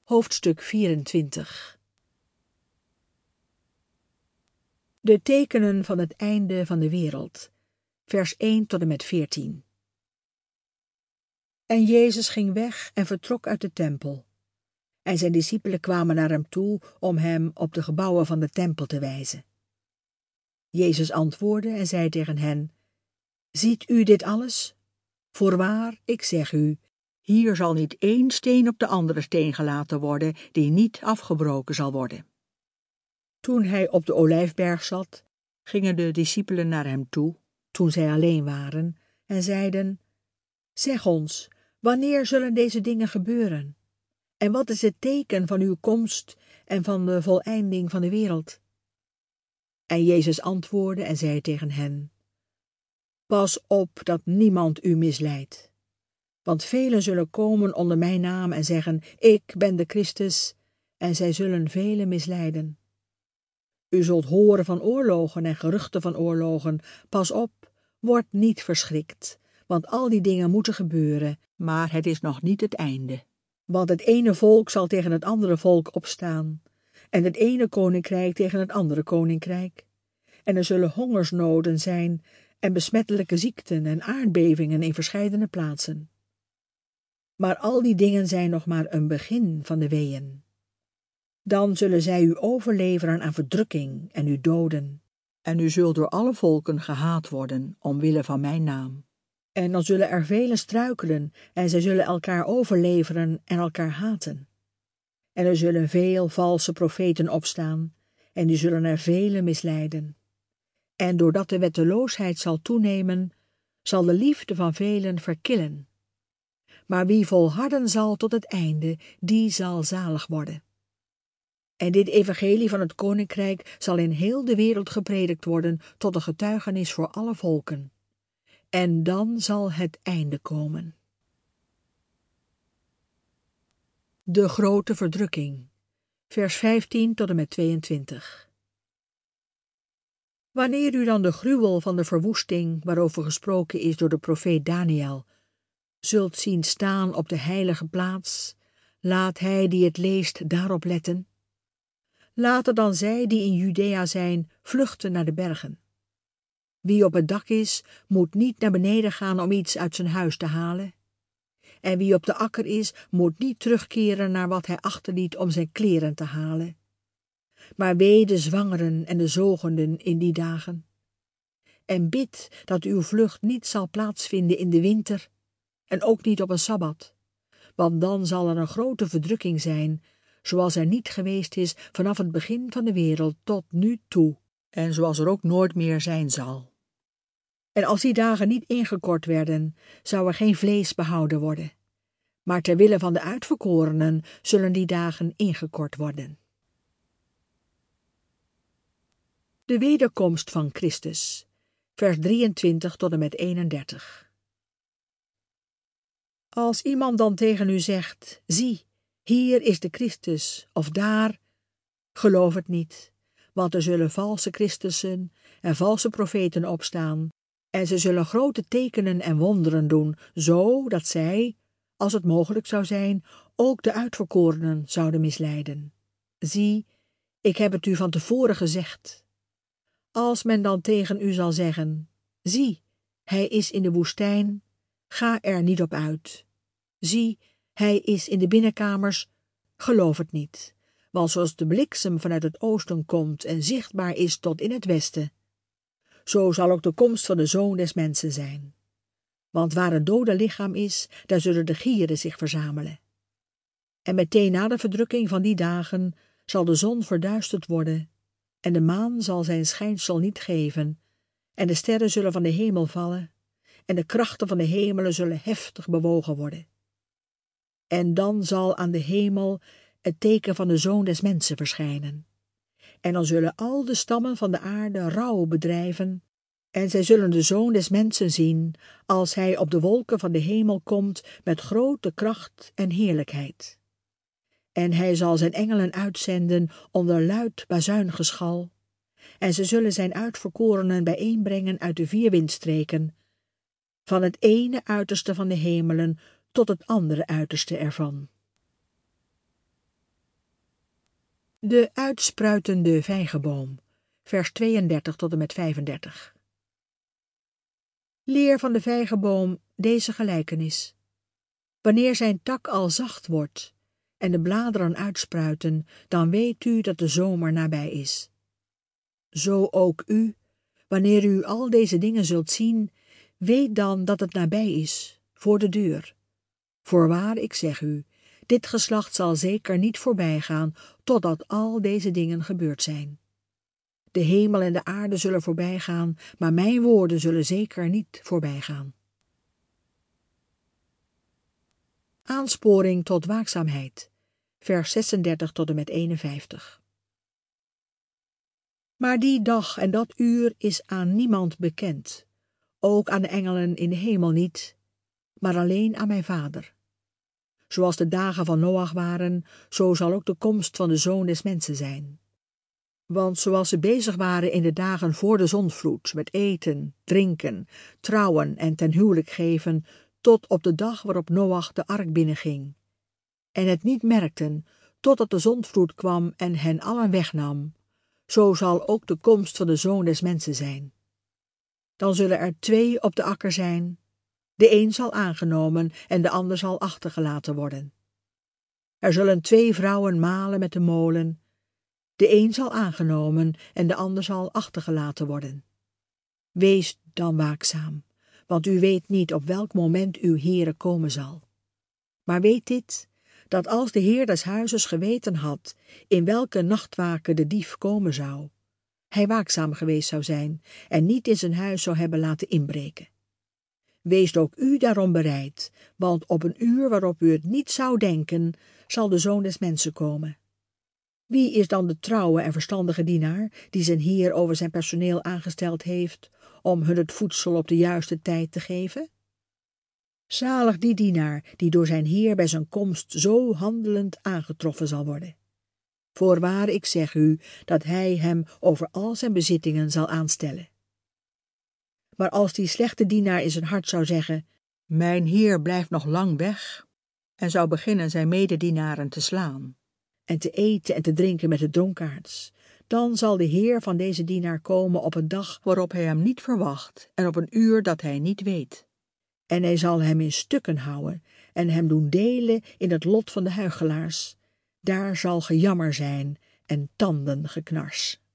Hoofdstuk 24. De tekenen van het einde van de wereld. Vers 1 tot en met 14. En Jezus ging weg en vertrok uit de tempel. En zijn discipelen kwamen naar hem toe om hem op de gebouwen van de tempel te wijzen. Jezus antwoordde en zei tegen hen: Ziet u dit alles? Voorwaar, ik zeg u, hier zal niet één steen op de andere steen gelaten worden, die niet afgebroken zal worden. Toen hij op de Olijfberg zat, gingen de discipelen naar hem toe, toen zij alleen waren, en zeiden: Zeg ons, wanneer zullen deze dingen gebeuren? En wat is het teken van uw komst en van de voleinding van de wereld? En Jezus antwoordde en zei tegen hen: Pas op dat niemand u misleidt. Want velen zullen komen onder mijn naam en zeggen: Ik ben de Christus, en zij zullen velen misleiden. U zult horen van oorlogen en geruchten van oorlogen. Pas op, word niet verschrikt, want al die dingen moeten gebeuren, maar het is nog niet het einde. Want het ene volk zal tegen het andere volk opstaan, en het ene koninkrijk tegen het andere koninkrijk. En er zullen hongersnoden zijn en besmettelijke ziekten en aardbevingen in verscheidene plaatsen. Maar al die dingen zijn nog maar een begin van de weeën. Dan zullen zij u overleveren aan verdrukking en u doden. En u zult door alle volken gehaat worden, omwille van mijn naam. En dan zullen er velen struikelen, en zij zullen elkaar overleveren en elkaar haten. En er zullen veel valse profeten opstaan, en die zullen er velen misleiden. En doordat de wetteloosheid zal toenemen, zal de liefde van velen verkillen. Maar wie volharden zal tot het einde, die zal zalig worden. En dit evangelie van het koninkrijk zal in heel de wereld gepredikt worden tot een getuigenis voor alle volken. En dan zal het einde komen. De grote verdrukking. Vers 15 tot en met 22. Wanneer u dan de gruwel van de verwoesting, waarover gesproken is door de profeet Daniel, zult zien staan op de heilige plaats, laat hij die het leest daarop letten. Laten dan zij die in Judea zijn vluchten naar de bergen. Wie op het dak is, moet niet naar beneden gaan om iets uit zijn huis te halen. En wie op de akker is, moet niet terugkeren naar wat hij achterliet om zijn kleren te halen. Maar wee de zwangeren en de zogenden in die dagen. En bid dat uw vlucht niet zal plaatsvinden in de winter en ook niet op een sabbat, want dan zal er een grote verdrukking zijn, zoals er niet geweest is vanaf het begin van de wereld tot nu toe, en zoals er ook nooit meer zijn zal. En als die dagen niet ingekort werden, zou er geen vlees behouden worden. Maar ter wille van de uitverkorenen zullen die dagen ingekort worden. De wederkomst van Christus, vers 23 tot en met 31. Als iemand dan tegen u zegt: Zie, hier is de Christus, of daar, geloof het niet, want er zullen valse Christussen en valse profeten opstaan, en ze zullen grote tekenen en wonderen doen, zo dat zij, als het mogelijk zou zijn, ook de uitverkorenen zouden misleiden. Zie, ik heb het u van tevoren gezegd. Als men dan tegen u zal zeggen: Zie, hij is in de woestijn, ga er niet op uit. Zie, hij is in de binnenkamers, geloof het niet. Want zoals de bliksem vanuit het oosten komt en zichtbaar is tot in het westen, zo zal ook de komst van de Zoon des Mensen zijn. Want waar een dode lichaam is, daar zullen de gieren zich verzamelen. En meteen na de verdrukking van die dagen zal de zon verduisterd worden, en de maan zal zijn schijnsel niet geven, en de sterren zullen van de hemel vallen, en de krachten van de hemelen zullen heftig bewogen worden. En dan zal aan de hemel het teken van de Zoon des Mensen verschijnen. En dan zullen al de stammen van de aarde rouw bedrijven, en zij zullen de Zoon des Mensen zien, als hij op de wolken van de hemel komt met grote kracht en heerlijkheid. En hij zal zijn engelen uitzenden onder luid bazuingeschal, en ze zullen zijn uitverkorenen bijeenbrengen uit de 4 windstreken, van het ene uiterste van de hemelen tot het andere uiterste ervan. De uitspruitende vijgenboom, vers 32 tot en met 35. Leer van de vijgenboom deze gelijkenis. Wanneer zijn tak al zacht wordt en de bladeren uitspruiten, dan weet u dat de zomer nabij is. Zo ook u, wanneer u al deze dingen zult zien, weet dan dat het nabij is, voor de deur. Voorwaar, ik zeg u, dit geslacht zal zeker niet voorbijgaan, totdat al deze dingen gebeurd zijn. De hemel en de aarde zullen voorbijgaan, maar mijn woorden zullen zeker niet voorbijgaan. Aansporing tot waakzaamheid, vers 36 tot en met 51. Maar die dag en dat uur is aan niemand bekend, ook aan de engelen in de hemel niet, maar alleen aan mijn Vader. Zoals de dagen van Noach waren, zo zal ook de komst van de Zoon des Mensen zijn. Want zoals ze bezig waren in de dagen voor de zondvloed, met eten, drinken, trouwen en ten huwelijk geven, tot op de dag waarop Noach de ark binnenging, en het niet merkten, totdat de zondvloed kwam en hen allen wegnam, zo zal ook de komst van de Zoon des Mensen zijn. Dan zullen er 2 op de akker zijn, de een zal aangenomen en de ander zal achtergelaten worden. Er zullen 2 vrouwen malen met de molen, de een zal aangenomen en de ander zal achtergelaten worden. Wees dan waakzaam, want u weet niet op welk moment uw Heere komen zal. Maar weet dit, dat als de Heer des huizes geweten had in welke nachtwaken de dief komen zou, hij waakzaam geweest zou zijn en niet in zijn huis zou hebben laten inbreken. Wees ook u daarom bereid, want op een uur waarop u het niet zou denken, zal de Zoon des Mensen komen. Wie is dan de trouwe en verstandige dienaar, die zijn Heer over zijn personeel aangesteld heeft, om hun het voedsel op de juiste tijd te geven? Zalig die dienaar, die door zijn Heer bij zijn komst zo handelend aangetroffen zal worden. Voorwaar, ik zeg u, dat hij hem over al zijn bezittingen zal aanstellen. Maar als die slechte dienaar in zijn hart zou zeggen, mijn Heer blijft nog lang weg, en zou beginnen zijn mededienaren te slaan, en te eten en te drinken met de dronkaards, dan zal de Heer van deze dienaar komen op een dag waarop hij hem niet verwacht en op een uur dat hij niet weet. En hij zal hem in stukken houden en hem doen delen in het lot van de huichelaars. Daar zal gejammer zijn en tandengeknars.